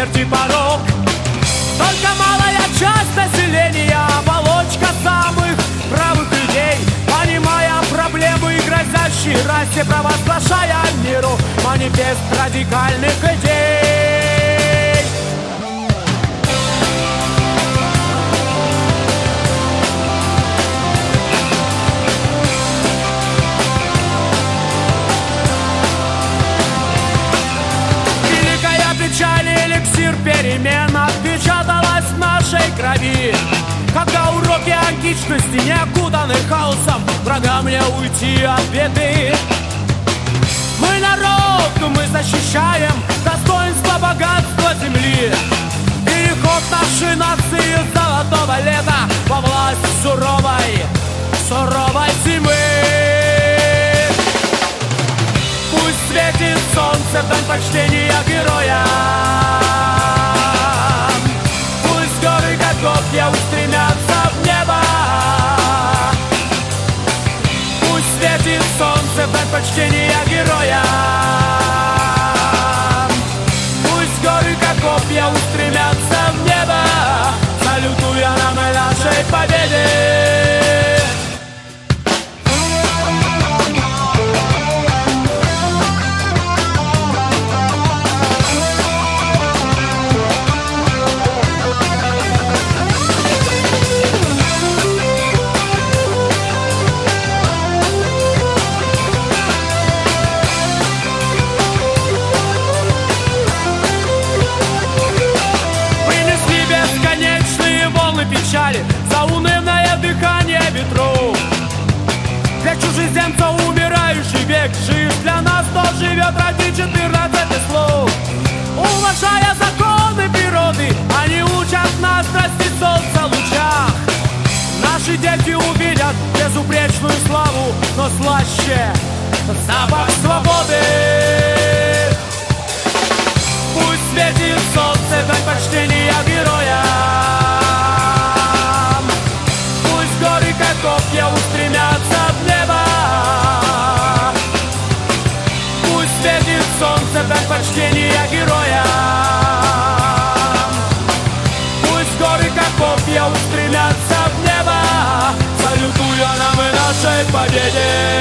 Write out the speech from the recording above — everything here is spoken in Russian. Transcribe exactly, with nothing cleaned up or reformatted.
смерти порог. Только малая часть населения, оболочка самых правых людей, понимая проблемы и грозящие расе, провозглашая миру манифест радикальных идей. Великая печаль и эликсир перемен отпечаталась в нашей крови. Когда уроки античности не окутаны хаосом, врагам не уйти от беды. Мы народ, мы защищаем достоинство, богатство земли. Переход нашей нации с золотого лета во власть суровой, суровой зимы. Пусть светит солнце в дань почтения героям. Пусть горы, как копья, устремятся в небо. Пусть светит солнце в дань почтения героям. Пусть горы, как копья, устремятся в небо, салютуя нам и нашей победе. За унывное дыхание ветров, для чужеземца умирающий век жив, для нас, кто живет ради четырнадцати слов. Уважая законы природы, они учат нас растить солнце в лучах. Наши дети увидят безупречную славу, но слаще запах свободы. Пусть светит солнце в дань почтения героя. Горы, как копья, устремятся в небо. Пусть светит солнце в дань почтения героям. Пусть горы, как копья, устремятся в небо, салютуя нам и нашей победе.